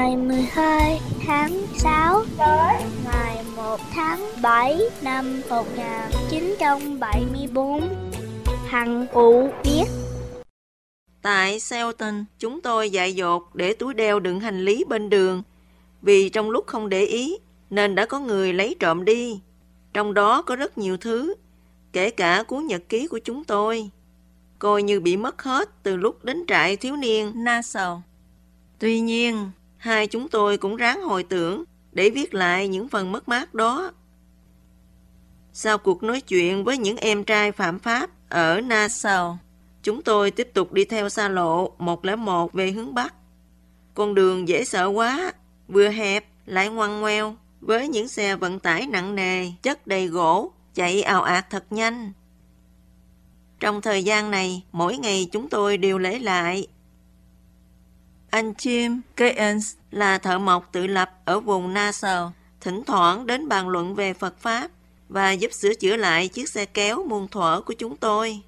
ngày 12 tháng 6 tới ngày 1 tháng 7 năm 1974. Hằng Vũ viết. Tại Selton, chúng tôi dại dột để túi đeo đựng hành lý bên đường. Vì trong lúc không để ý, nên đã có người lấy trộm đi. Trong đó có rất nhiều thứ, kể cả cuốn nhật ký của chúng tôi. Coi như bị mất hết từ lúc đến trại thiếu niên Nassau. Tuy nhiên, hai chúng tôi cũng ráng hồi tưởng để viết lại những phần mất mát đó. Sau cuộc nói chuyện với những em trai phạm pháp ở Nassau, chúng tôi tiếp tục đi theo xa lộ 101 về hướng Bắc. Con đường dễ sợ quá, vừa hẹp lại ngoằn ngoèo, với những xe vận tải nặng nề, chất đầy gỗ, chạy ào ạt thật nhanh. Trong thời gian này, mỗi ngày chúng tôi đều lễ lại. Anh Jim Keynes là thợ mộc tự lập ở vùng Nassau, thỉnh thoảng đến bàn luận về Phật Pháp và giúp sửa chữa lại chiếc xe kéo muôn thuở của chúng tôi.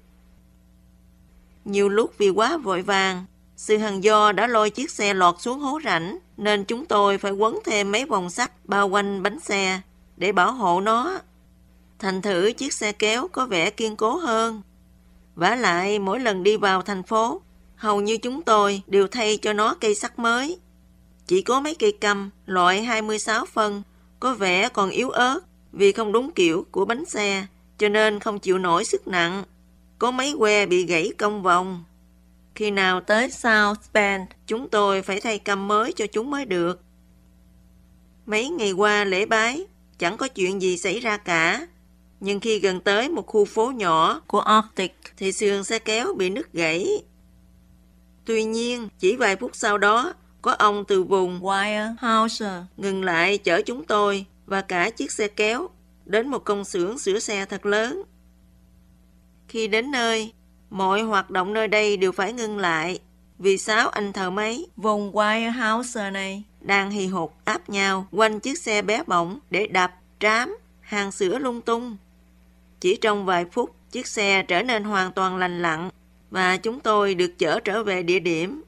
Nhiều lúc vì quá vội vàng, sự hằn do đã lôi chiếc xe lọt xuống hố rãnh, nên chúng tôi phải quấn thêm mấy vòng sắt bao quanh bánh xe để bảo hộ nó. Thành thử chiếc xe kéo có vẻ kiên cố hơn. Vả lại mỗi lần đi vào thành phố, hầu như chúng tôi đều thay cho nó cây sắt mới. Chỉ có mấy cây căm loại 26 phân có vẻ còn yếu ớt vì không đúng kiểu của bánh xe, cho nên không chịu nổi sức nặng. Có mấy que bị gãy cong vòng. Khi nào tới South Bend, chúng tôi phải thay căm mới cho chúng mới được. Mấy ngày qua lễ bái, chẳng có chuyện gì xảy ra cả. Nhưng khi gần tới một khu phố nhỏ của Arctic, thì sườn xe kéo bị nứt gãy. Tuy nhiên, chỉ vài phút sau đó, có ông từ vùng Weyerhaeuser ngừng lại chở chúng tôi và cả chiếc xe kéo đến một công xưởng sửa xe thật lớn. Khi đến nơi, mọi hoạt động nơi đây đều phải ngưng lại vì 6 anh thợ máy vùng Weyerhaeuser này đang hì hục áp nhau quanh chiếc xe bé bỏng để đập, trám, hàn sữa lung tung. Chỉ trong vài phút, chiếc xe trở nên hoàn toàn lành lặn và chúng tôi được chở trở về địa điểm.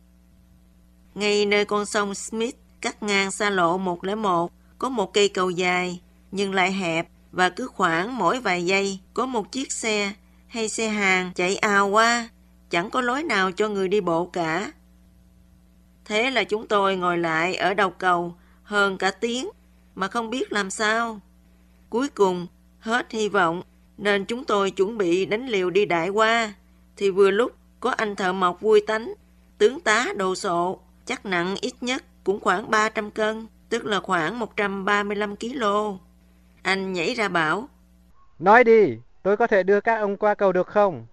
Ngay nơi con sông Smith cắt ngang xa lộ 101 có một cây cầu dài nhưng lại hẹp và cứ khoảng mỗi vài giây có một chiếc xe hay xe hàng chạy ào qua, chẳng có lối nào cho người đi bộ cả. Thế là chúng tôi ngồi lại ở đầu cầu hơn cả tiếng mà không biết làm sao. Cuối cùng, hết hy vọng nên chúng tôi chuẩn bị đánh liều đi đại qua, thì vừa lúc có anh thợ mộc vui tánh, tướng tá đồ sộ, chắc nặng ít nhất cũng khoảng 300 cân, tức là khoảng 135 kg. Anh nhảy ra bảo: Nói đi, tôi có thể đưa các ông qua cầu được không?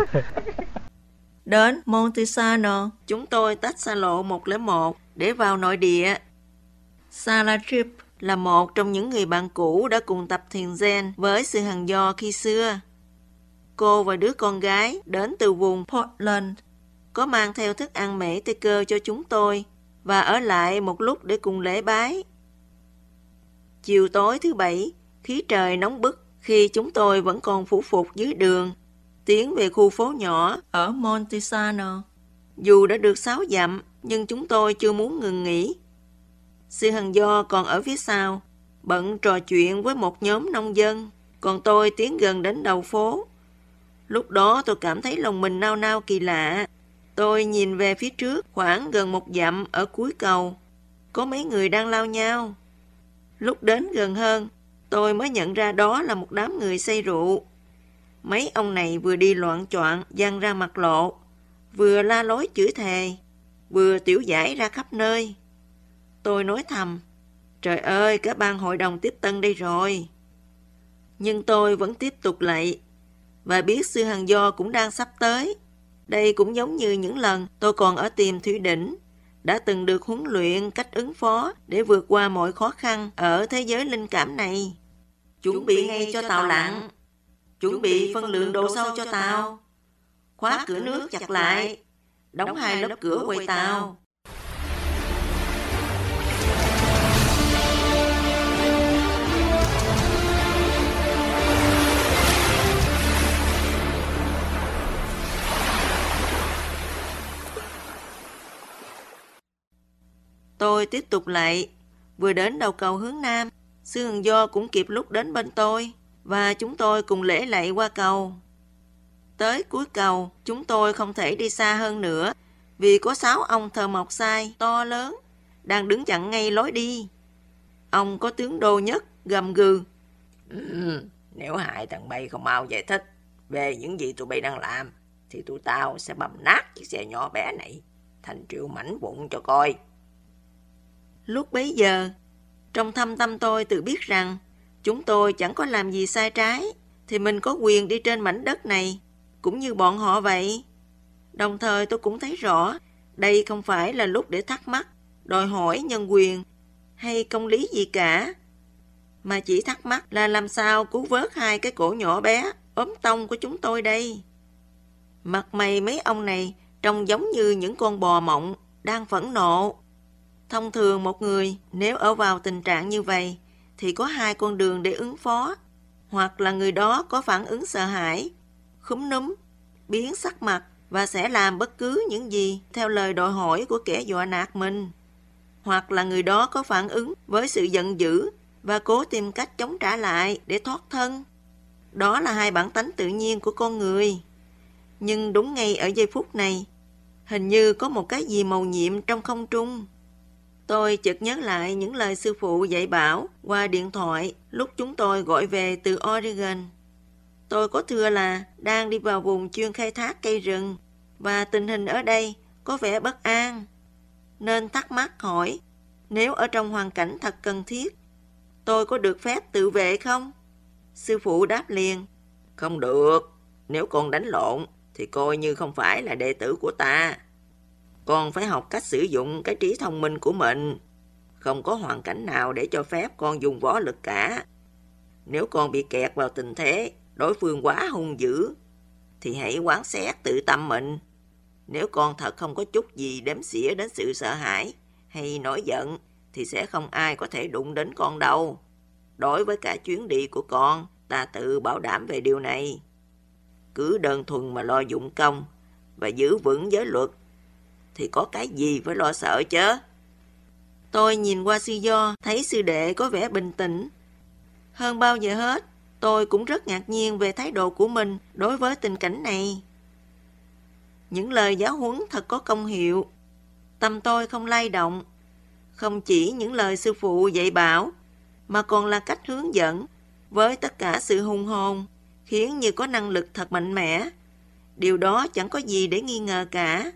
Đến Montesano, chúng tôi tách xa lộ 101 để vào nội địa. Sarah Tripp là một trong những người bạn cũ đã cùng tập thiền Zen với sư hằng do khi xưa. Cô và đứa con gái đến từ vùng Portland có mang theo thức ăn mễ tây cơ cho chúng tôi và ở lại một lúc để cùng lễ bái. Chiều tối thứ Bảy, khí trời nóng bức khi chúng tôi vẫn còn phủ phục dưới đường, tiến về khu phố nhỏ ở Montesano. Dù đã được 6 dặm, nhưng chúng tôi chưa muốn ngừng nghỉ. Sư hằng do còn ở phía sau, bận trò chuyện với một nhóm nông dân, còn tôi tiến gần đến đầu phố. Lúc đó tôi cảm thấy lòng mình nao nao kỳ lạ. Tôi nhìn về phía trước khoảng gần 1 dặm ở cuối cầu. Có mấy người đang lao nhau. Lúc đến gần hơn, tôi mới nhận ra đó là một đám người say rượu. Mấy ông này vừa đi loạn choạng giăng ra mặt lộ, vừa la lối chửi thề, vừa tiểu giải ra khắp nơi. Tôi nói thầm: trời ơi, cả ban hội đồng tiếp tân đây rồi. Nhưng tôi vẫn tiếp tục lạy và biết sư hằng do cũng đang sắp tới. Đây cũng giống như những lần tôi còn ở Tiềm Thủy Đỉnh, đã từng được huấn luyện cách ứng phó để vượt qua mọi khó khăn ở thế giới linh cảm này. Chuẩn bị ngay cho tàu lặn. Chuẩn bị phân lượng độ sâu cho tàu. Khóa cửa nước chặt lại. Đóng 2 lớp cửa quầy tàu. Tôi tiếp tục lại, vừa đến đầu cầu hướng Nam, Sư Hằng Do cũng kịp lúc đến bên tôi, và chúng tôi cùng lễ lạy qua cầu. Tới cuối cầu, chúng tôi không thể đi xa hơn nữa, vì có 6 ông thợ mộc sai to lớn, đang đứng chặn ngay lối đi. Ông có tướng Đô Nhất gầm gừ. Nếu hai thằng bay không mau giải thích về những gì tụi bay đang làm, thì tụi tao sẽ bầm nát chiếc xe nhỏ bé này thành triệu mảnh vụn cho coi. Lúc bấy giờ, trong thâm tâm tôi tự biết rằng chúng tôi chẳng có làm gì sai trái, thì mình có quyền đi trên mảnh đất này, cũng như bọn họ vậy. Đồng thời tôi cũng thấy rõ, đây không phải là lúc để thắc mắc, đòi hỏi nhân quyền hay công lý gì cả, mà chỉ thắc mắc là làm sao cứu vớt hai cái cổ nhỏ bé, ốm tông của chúng tôi đây. Mặt mày mấy ông này trông giống như những con bò mộng đang phẫn nộ. Thông thường một người nếu ở vào tình trạng như vậy thì có 2 con đường để ứng phó. Hoặc là người đó có phản ứng sợ hãi, khúm núm, biến sắc mặt và sẽ làm bất cứ những gì theo lời đòi hỏi của kẻ dọa nạt mình. Hoặc là người đó có phản ứng với sự giận dữ và cố tìm cách chống trả lại để thoát thân. Đó là 2 bản tánh tự nhiên của con người. Nhưng đúng ngay ở giây phút này, hình như có một cái gì màu nhiệm trong không trung. Tôi chợt nhớ lại những lời sư phụ dạy bảo qua điện thoại lúc chúng tôi gọi về từ Oregon. Tôi có thưa là đang đi vào vùng chuyên khai thác cây rừng và tình hình ở đây có vẻ bất an. Nên thắc mắc hỏi, nếu ở trong hoàn cảnh thật cần thiết, tôi có được phép tự vệ không? Sư phụ đáp liền, không được, nếu con đánh lộn thì coi như không phải là đệ tử của ta. Con phải học cách sử dụng cái trí thông minh của mình. Không có hoàn cảnh nào để cho phép con dùng võ lực cả. Nếu con bị kẹt vào tình thế đối phương quá hung dữ, thì hãy quán xét tự tâm mình. Nếu con thật không có chút gì đếm xỉa đến sự sợ hãi hay nổi giận, thì sẽ không ai có thể đụng đến con đâu. Đối với cả chuyến đi của con, ta tự bảo đảm về điều này. Cứ đơn thuần mà lo dụng công và giữ vững giới luật, thì có cái gì phải lo sợ chứ? Tôi nhìn qua sư Do, thấy sư đệ có vẻ bình tĩnh. Hơn bao giờ hết, tôi cũng rất ngạc nhiên về thái độ của mình đối với tình cảnh này. Những lời giáo huấn thật có công hiệu. Tâm tôi không lay động. Không chỉ những lời sư phụ dạy bảo, mà còn là cách hướng dẫn với tất cả sự hùng hồn, khiến như có năng lực thật mạnh mẽ. Điều đó chẳng có gì để nghi ngờ cả.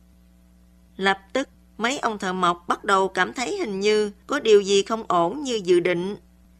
Lập tức, mấy ông thợ mộc bắt đầu cảm thấy hình như có điều gì không ổn như dự định.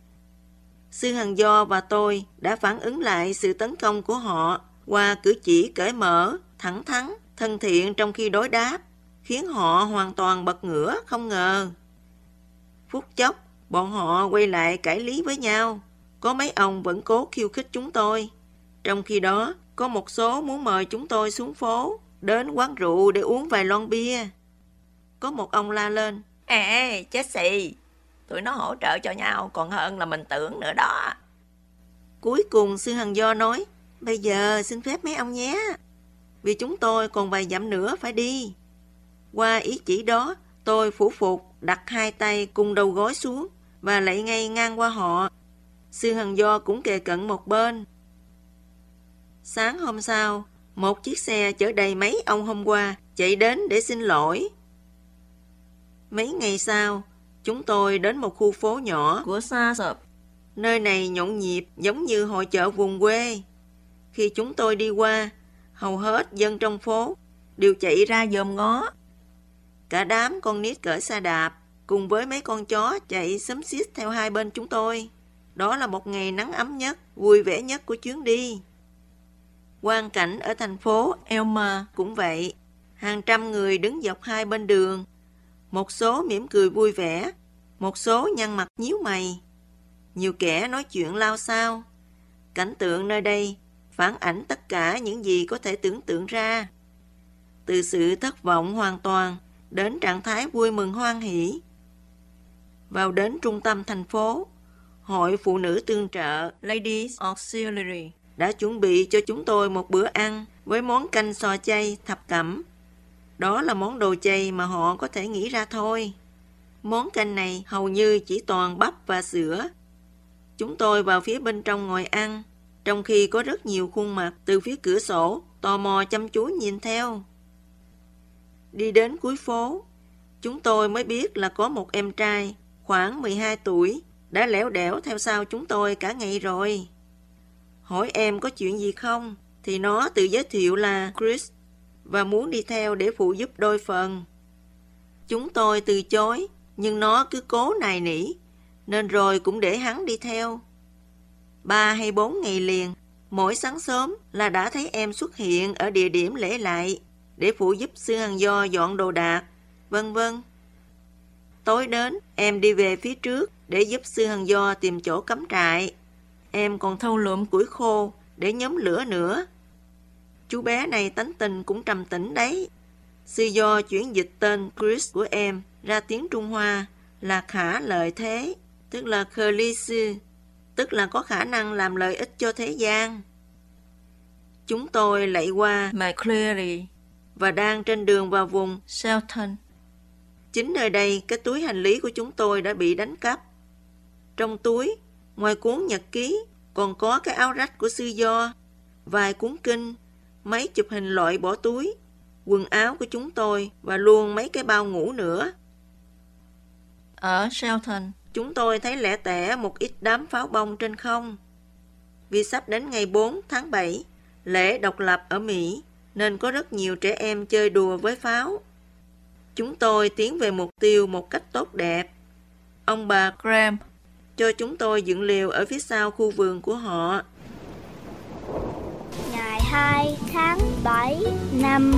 Sư Hằng Do và tôi đã phản ứng lại sự tấn công của họ qua cử chỉ cởi mở, thẳng thắn, thân thiện trong khi đối đáp, khiến họ hoàn toàn bật ngửa không ngờ. Phút chốc, bọn họ quay lại cãi lý với nhau. Có mấy ông vẫn cố khiêu khích chúng tôi. Trong khi đó, có một số muốn mời chúng tôi xuống phố, đến quán rượu để uống vài lon bia. Có một ông la lên, Ê, chết xì, tụi nó hỗ trợ cho nhau còn hơn là mình tưởng nữa đó. Cuối cùng Sư Hằng Do nói, bây giờ xin phép mấy ông nhé, vì chúng tôi còn vài dặm nữa phải đi. Qua ý chỉ đó, tôi phủ phục đặt 2 tay cùng đầu gối xuống và lạy ngay ngang qua họ. Sư Hằng Do cũng kề cận một bên. Sáng hôm sau, một chiếc xe chở đầy mấy ông hôm qua chạy đến để xin lỗi. Mấy ngày sau, chúng tôi đến một khu phố nhỏ của Sa Sợp. Nơi này nhộn nhịp giống như hội chợ vùng quê. Khi chúng tôi đi qua, hầu hết dân trong phố đều chạy ra dòm ngó. Cả đám con nít cởi xe đạp cùng với mấy con chó chạy xúm xít theo hai bên chúng tôi. Đó là một ngày nắng ấm nhất, vui vẻ nhất của chuyến đi. Quang cảnh ở thành phố Elmer cũng vậy. Hàng trăm người đứng dọc hai bên đường. Một số mỉm cười vui vẻ, một số nhăn mặt nhíu mày. Nhiều kẻ nói chuyện lao xao. Cảnh tượng nơi đây phản ảnh tất cả những gì có thể tưởng tượng ra. Từ sự thất vọng hoàn toàn đến trạng thái vui mừng hoan hỷ. Vào đến trung tâm thành phố, Hội Phụ nữ Tương trợ Ladies Auxiliary đã chuẩn bị cho chúng tôi một bữa ăn với món canh sò chay thập cẩm. Đó là món đồ chay mà họ có thể nghĩ ra thôi. Món canh này hầu như chỉ toàn bắp và sữa. Chúng tôi vào phía bên trong ngồi ăn, trong khi có rất nhiều khuôn mặt từ phía cửa sổ tò mò chăm chú nhìn theo. Đi đến cuối phố, chúng tôi mới biết là có một em trai khoảng 12 tuổi đã lẻo đẻo theo sau chúng tôi cả ngày rồi. Hỏi em có chuyện gì không, thì nó tự giới thiệu là Chris và muốn đi theo để phụ giúp đôi phần. Chúng tôi từ chối, nhưng nó cứ cố nài nỉ, nên rồi cũng để hắn đi theo. 3 hay 4 ngày liền, mỗi sáng sớm là đã thấy em xuất hiện ở địa điểm lễ lại để phụ giúp sư hằng do dọn đồ đạc, vân vân. Tối đến, em đi về phía trước để giúp sư hằng do tìm chỗ cắm trại. Em còn thâu lượm củi khô để nhóm lửa nữa. Chú bé này tánh tình cũng trầm tĩnh đấy. Sư do chuyển dịch tên Chris của em ra tiếng Trung Hoa là khả lợi thế, tức là khờ ly sư, tức là có khả năng làm lợi ích cho thế gian. Chúng tôi lạy qua McCleary và đang trên đường vào vùng Shelton. Chính nơi đây, cái túi hành lý của chúng tôi đã bị đánh cắp. Trong túi, ngoài cuốn nhật ký, còn có cái áo rách của sư do, vài cuốn kinh, mấy chụp hình loại bỏ túi, quần áo của chúng tôi và luôn mấy cái bao ngủ nữa. Ở Shelton, chúng tôi thấy lẻ tẻ một ít đám pháo bông trên không. Vì sắp đến ngày 4 tháng 7, lễ độc lập ở Mỹ, nên có rất nhiều trẻ em chơi đùa với pháo. Chúng tôi tiến về mục tiêu một cách tốt đẹp. Ông bà Graham cho chúng tôi dựng lều ở phía sau khu vườn của họ. Ngày 2 tháng 7 năm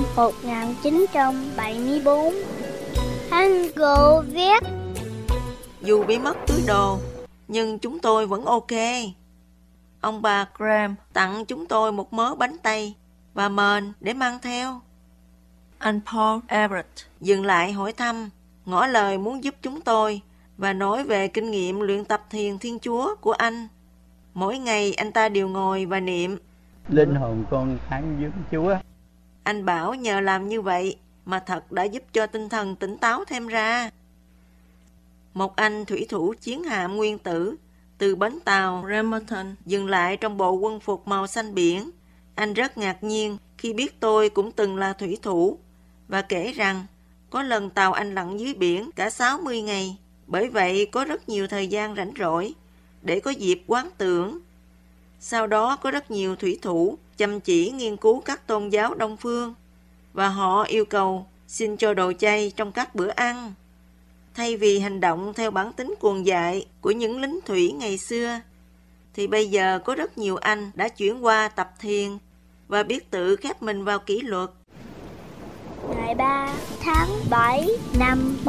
1974, Hugo viết: Dù bị mất túi đồ, nhưng chúng tôi vẫn ok. Ông bà Graham tặng chúng tôi một mớ bánh tây và mền để mang theo. Anh Paul Everett dừng lại hỏi thăm, ngỏ lời muốn giúp chúng tôi và nói về kinh nghiệm luyện tập thiền Thiên Chúa của anh. Mỗi ngày anh ta đều ngồi và niệm: Linh hồn con thánh dưỡng Chúa. Anh bảo nhờ làm như vậy mà thật đã giúp cho tinh thần tỉnh táo thêm ra. Một anh thủy thủ chiến hạm nguyên tử từ bến tàu Bremerton dừng lại trong bộ quân phục màu xanh biển. Anh rất ngạc nhiên khi biết tôi cũng từng là thủy thủ và kể rằng có lần tàu anh lặn dưới biển cả 60 ngày. Bởi vậy có rất nhiều thời gian rảnh rỗi để có dịp quán tưởng. Sau đó có rất nhiều thủy thủ chăm chỉ nghiên cứu các tôn giáo Đông phương và họ yêu cầu xin cho đồ chay trong các bữa ăn. Thay vì hành động theo bản tính cuồng dại của những lính thủy ngày xưa, thì bây giờ có rất nhiều anh đã chuyển qua tập thiền và biết tự khép mình vào kỷ luật. Ngày 3 tháng 7 năm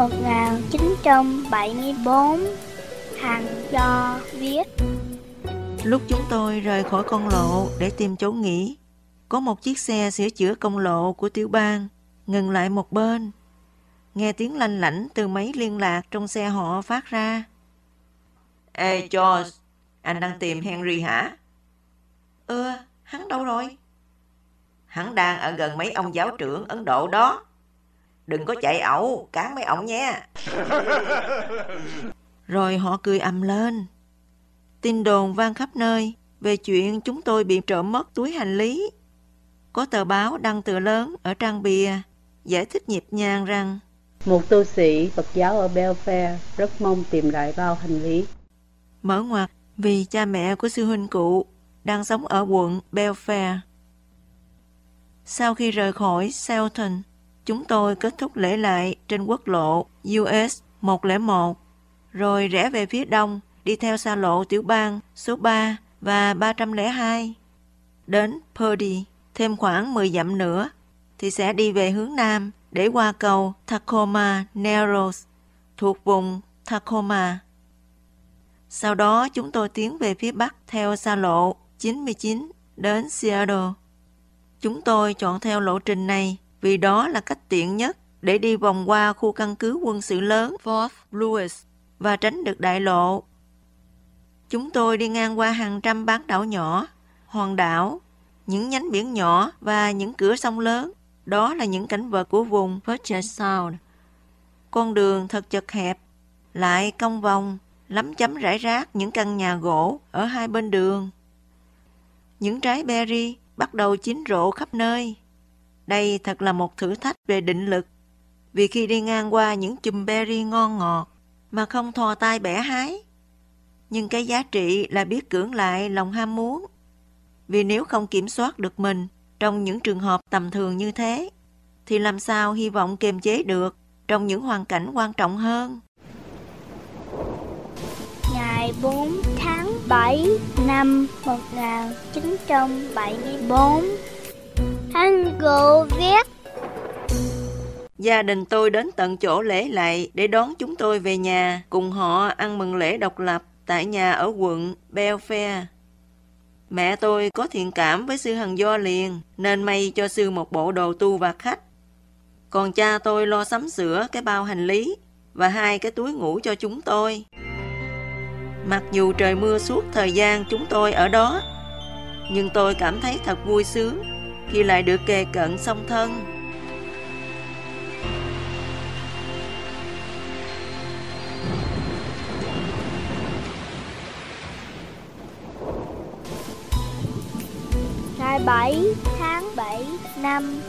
1974, Hằng do viết: Lúc chúng tôi rời khỏi con lộ để tìm chỗ nghỉ, có một chiếc xe sửa chữa công lộ của tiểu bang ngừng lại một bên. Nghe tiếng lanh lảnh từ máy liên lạc trong xe họ phát ra. Ê George, anh đang tìm Henry hả? Hắn đâu rồi? Hắn đang ở gần mấy ông giáo trưởng Ấn Độ đó. Đừng có chạy ẩu, cán mấy ổng nha. Rồi họ cười ầm lên. Tin đồn vang khắp nơi về chuyện chúng tôi bị trộm mất túi hành lý. Có tờ báo đăng tựa lớn ở trang bìa giải thích nhịp nhàng rằng một tu sĩ Phật giáo ở Belfair rất mong tìm lại bao hành lý. Mở ngoặt vì cha mẹ của sư huynh cụ đang sống ở quận Belfair. Sau khi rời khỏi Shelton, chúng tôi kết thúc lễ lại trên quốc lộ US 101, rồi rẽ về phía đông đi theo xa lộ tiểu bang số 3 và 302. Đến Purdy, thêm khoảng 10 dặm nữa, thì sẽ đi về hướng nam để qua cầu Tacoma Narrows thuộc vùng Tacoma. Sau đó chúng tôi tiến về phía bắc theo xa lộ 99 đến Seattle. Chúng tôi chọn theo lộ trình này vì đó là cách tiện nhất để đi vòng qua khu căn cứ quân sự lớn Fort Lewis và tránh được đại lộ. Chúng tôi đi ngang qua hàng trăm bán đảo nhỏ, hòn đảo, những nhánh biển nhỏ và những cửa sông lớn. Đó là những cảnh vật của vùng Puget Sound. Con đường thật chật hẹp, lại cong vòng, lắm chấm rải rác những căn nhà gỗ ở hai bên đường. Những trái berry bắt đầu chín rộ khắp nơi. Đây thật là một thử thách về định lực, vì khi đi ngang qua những chùm berry ngon ngọt mà không thò tay bẻ hái. Nhưng cái giá trị là biết cưỡng lại lòng ham muốn, vì nếu không kiểm soát được mình trong những trường hợp tầm thường như thế, thì làm sao hy vọng kiềm chế được trong những hoàn cảnh quan trọng hơn. Ngày 4 tháng 7 năm 1974, anh Gồ viết: Gia đình tôi đến tận chỗ lễ lạy để đón chúng tôi về nhà, cùng họ ăn mừng lễ độc lập tại nhà ở quận Belfair. Mẹ tôi có thiện cảm với sư Hằng Do liền, nên may cho sư một bộ đồ tu và khách. Còn cha tôi lo sắm sửa cái bao hành lý và 2 cái túi ngủ cho chúng tôi. Mặc dù trời mưa suốt thời gian chúng tôi ở đó, nhưng tôi cảm thấy thật vui sướng khi lại được kề cận song thân. Ngày 7 tháng 7 năm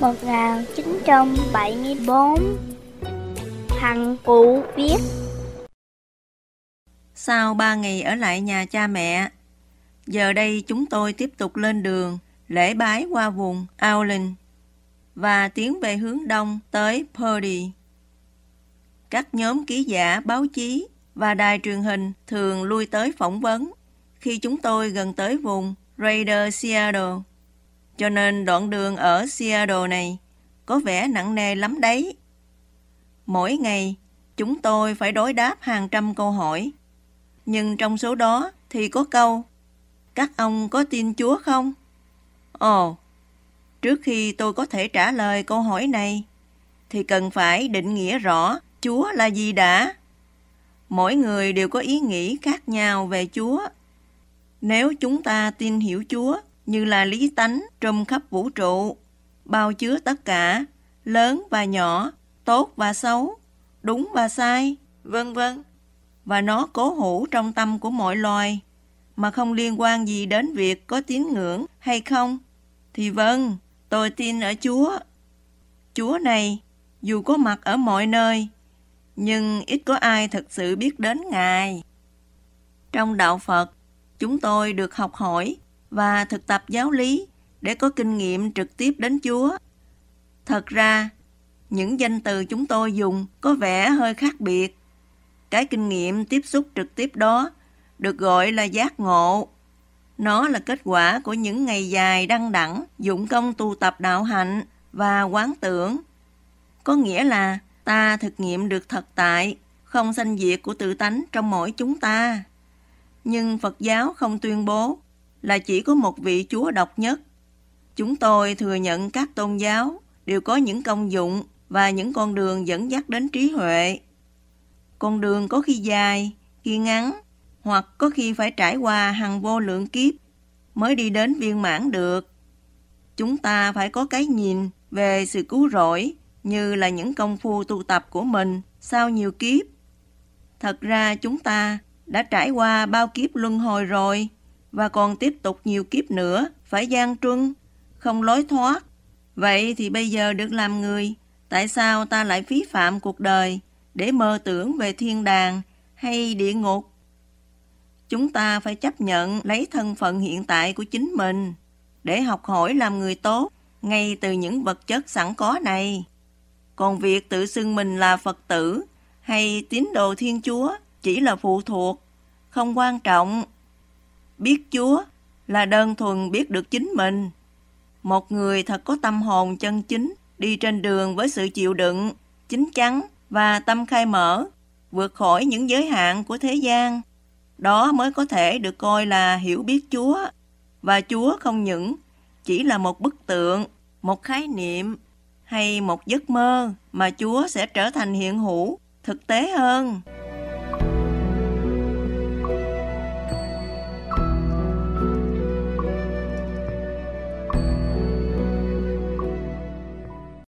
1974, thằng Cụ viết: Sau 3 ngày ở lại nhà cha mẹ, giờ đây chúng tôi tiếp tục lên đường lễ bái qua vùng Auckland và tiến về hướng đông tới Purdy. Các nhóm ký giả, báo chí và đài truyền hình thường lui tới phỏng vấn khi chúng tôi gần tới vùng Greater Seattle. Cho nên đoạn đường ở Seattle này có vẻ nặng nề lắm đấy. Mỗi ngày, chúng tôi phải đối đáp hàng trăm câu hỏi. Nhưng trong số đó thì có câu: các ông có tin Chúa không? Ồ, trước khi tôi có thể trả lời câu hỏi này, thì cần phải định nghĩa rõ Chúa là gì đã. Mỗi người đều có ý nghĩ khác nhau về Chúa. Nếu chúng ta tin hiểu Chúa như là lý tánh trùm khắp vũ trụ, bao chứa tất cả, lớn và nhỏ, tốt và xấu, đúng và sai, vân vân, và nó cố hữu trong tâm của mọi loài, mà không liên quan gì đến việc có tín ngưỡng hay không, thì vâng, tôi tin ở Chúa. Chúa này, dù có mặt ở mọi nơi, nhưng ít có ai thực sự biết đến Ngài. Trong đạo Phật, chúng tôi được học hỏi và thực tập giáo lý để có kinh nghiệm trực tiếp đến Chúa. Thật ra, những danh từ chúng tôi dùng có vẻ hơi khác biệt. Cái kinh nghiệm tiếp xúc trực tiếp đó được gọi là giác ngộ. Nó là kết quả của những ngày dài đăng đẳng, dụng công tu tập đạo hạnh và quán tưởng. Có nghĩa là ta thực nghiệm được thật tại, không sanh diệt của tự tánh trong mỗi chúng ta. Nhưng Phật giáo không tuyên bố là chỉ có một vị Chúa độc nhất. Chúng tôi thừa nhận các tôn giáo đều có những công dụng và những con đường dẫn dắt đến trí huệ. Con đường có khi dài, khi ngắn, hoặc có khi phải trải qua hàng vô lượng kiếp mới đi đến viên mãn được. Chúng ta phải có cái nhìn về sự cứu rỗi như là những công phu tu tập của mình sau nhiều kiếp. Thật ra chúng ta đã trải qua bao kiếp luân hồi rồi và còn tiếp tục nhiều kiếp nữa phải gian truân, không lối thoát. Vậy thì bây giờ được làm người, tại sao ta lại phí phạm cuộc đời để mơ tưởng về thiên đàng hay địa ngục? Chúng ta phải chấp nhận lấy thân phận hiện tại của chính mình để học hỏi làm người tốt ngay từ những vật chất sẵn có này. Còn việc tự xưng mình là Phật tử hay tín đồ Thiên Chúa chỉ là phụ thuộc, không quan trọng. Biết Chúa là đơn thuần biết được chính mình. Một người thật có tâm hồn chân chính đi trên đường với sự chịu đựng, chín chắn và tâm khai mở, vượt khỏi những giới hạn của thế gian. Đó mới có thể được coi là hiểu biết Chúa. Và Chúa không những chỉ là một bức tượng, một khái niệm hay một giấc mơ, mà Chúa sẽ trở thành hiện hữu, thực tế hơn.